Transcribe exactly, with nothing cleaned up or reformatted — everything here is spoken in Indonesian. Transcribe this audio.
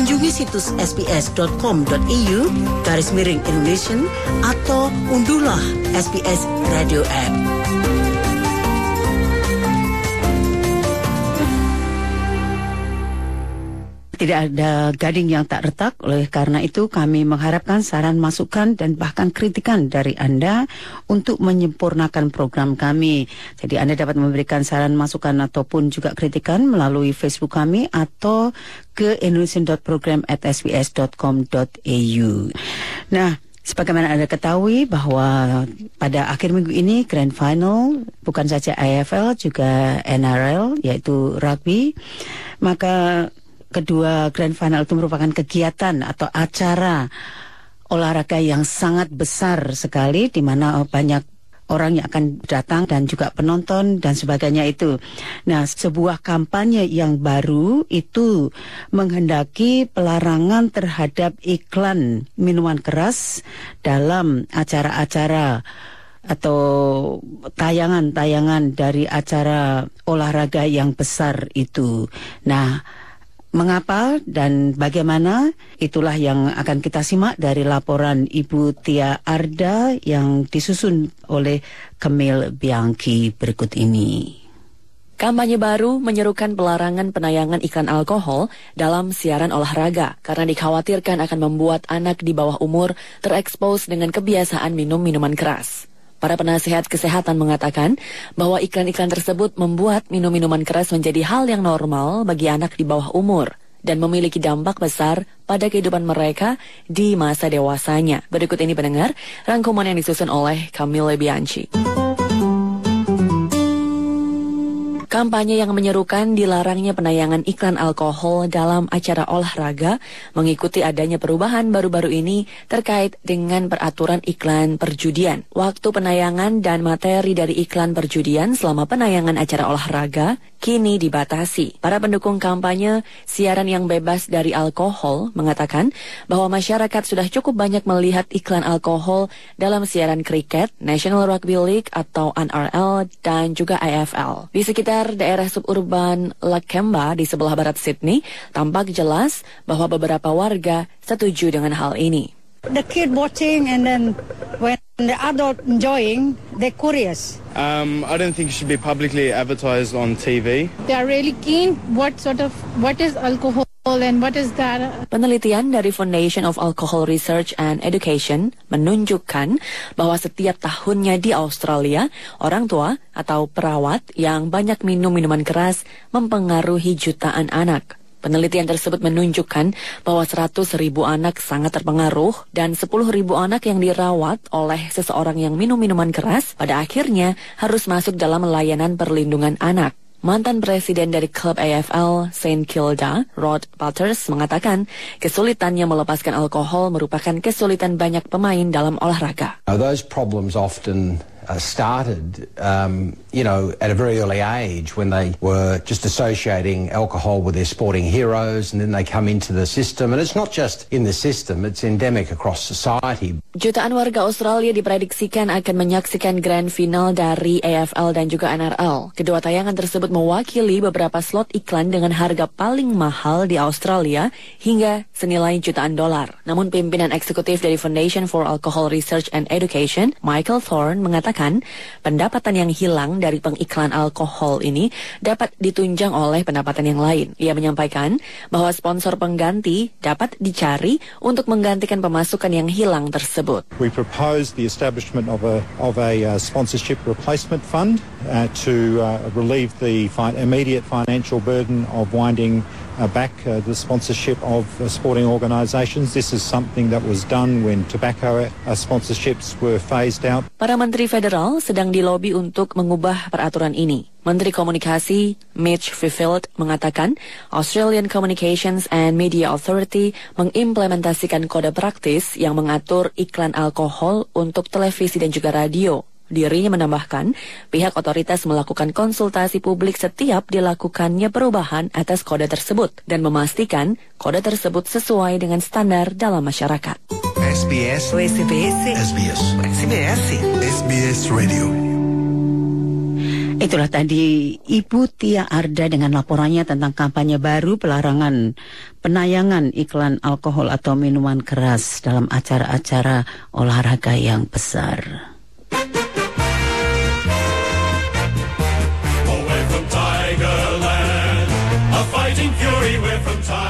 kunjungi situs s b s dot com dot a u garis miring Indonesian atau unduhlah S B S Radio App. Tidak ada gading yang tak retak, oleh karena itu kami mengharapkan saran, masukan, dan bahkan kritikan dari Anda untuk menyempurnakan program kami. Jadi Anda dapat memberikan saran, masukan, ataupun juga kritikan melalui Facebook kami atau ke indonesian dot program at s b s dot com dot a u. Nah, sebagaimana Anda ketahui bahwa pada akhir minggu ini Grand Final bukan saja I F L juga N R L, yaitu rugby, maka kedua Grand Final itu merupakan kegiatan atau acara olahraga yang sangat besar sekali, di mana banyak orang yang akan datang dan juga penonton dan sebagainya itu. Nah, sebuah kampanye yang baru itu menghendaki pelarangan terhadap iklan minuman keras dalam acara-acara atau tayangan-tayangan dari acara olahraga yang besar itu. Nah, mengapa dan bagaimana? Itulah yang akan kita simak dari laporan Ibu Tia Arda yang disusun oleh Camille Bianchi berikut ini. Kampanye baru menyerukan pelarangan penayangan iklan alkohol dalam siaran olahraga karena dikhawatirkan akan membuat anak di bawah umur terekspos dengan kebiasaan minum minuman keras. Para penasihat kesehatan mengatakan bahwa iklan-iklan tersebut membuat minum-minuman keras menjadi hal yang normal bagi anak di bawah umur dan memiliki dampak besar pada kehidupan mereka di masa dewasanya. Berikut ini pendengar rangkuman yang disusun oleh Camille Bianchi. Kampanye yang menyerukan dilarangnya penayangan iklan alkohol dalam acara olahraga mengikuti adanya perubahan baru-baru ini terkait dengan peraturan iklan perjudian. Waktu penayangan dan materi dari iklan perjudian selama penayangan acara olahraga kini dibatasi. Para pendukung kampanye siaran yang bebas dari alkohol mengatakan bahwa masyarakat sudah cukup banyak melihat iklan alkohol dalam siaran kriket, National Rugby League atau N R L dan juga I F L. Di sekitar daerah suburban Lakemba di sebelah barat Sydney, tampak jelas bahwa beberapa warga setuju dengan hal ini. The kid watching and then when the adult enjoying, they're curious. Um, I don't think it should be publicly advertised on T V. They are really keen what sort of, what is alcohol and what is that? Penelitian dari Foundation of Alcohol Research and Education menunjukkan bahwa setiap tahunnya di Australia, orang tua atau perawat yang banyak minum minuman keras mempengaruhi jutaan anak. Penelitian tersebut menunjukkan bahwa seratus ribu anak sangat terpengaruh dan sepuluh ribu anak yang dirawat oleh seseorang yang minum minuman keras pada akhirnya harus masuk dalam layanan perlindungan anak. Mantan presiden dari klub A F L Saint Kilda, Rod Butters, mengatakan kesulitannya melepaskan alkohol merupakan kesulitan banyak pemain dalam olahraga. Now, those problems often uh, started, um, you know, at a very early age when they were just associating alcohol with their sporting heroes, and then they come into the system. And it's not just in the system, it's endemic across society. Jutaan warga Australia diprediksikan akan menyaksikan grand final dari A F L dan juga N R L. Kedua tayangan tersebut mewakili beberapa slot iklan dengan harga paling mahal di Australia hingga senilai jutaan dolar. Namun pimpinan eksekutif dari Foundation for Alcohol Research and Education, Michael Thorne, mengatakan pendapatan yang hilang dari pengiklan alkohol ini dapat ditunjang oleh pendapatan yang lain. Ia menyampaikan bahwa sponsor pengganti dapat dicari untuk menggantikan pemasukan yang hilang tersebut. We proposed the establishment of a of a uh, sponsorship replacement fund uh, to uh, relieve the fi- immediate financial burden of winding uh, back uh, the sponsorship of uh, sporting organisations. This is something that was done when tobacco uh, sponsorships were phased out. Para menteri federal sedang dilobi untuk mengubah peraturan ini. Menteri Komunikasi Mitch Fifield mengatakan Australian Communications and Media Authority mengimplementasikan kode praktis yang mengatur iklan alkohol untuk televisi dan juga radio. Dirinya menambahkan, pihak otoritas melakukan konsultasi publik setiap dilakukannya perubahan atas kode tersebut dan memastikan kode tersebut sesuai dengan standar dalam masyarakat. S B S S B S S B S S B S S B S Radio. Itulah tadi Ibu Tia Arda dengan laporannya tentang kampanye baru pelarangan penayangan iklan alkohol atau minuman keras dalam acara-acara olahraga yang besar. Away from Tigerland, a fighting fury, we're from Tigerland.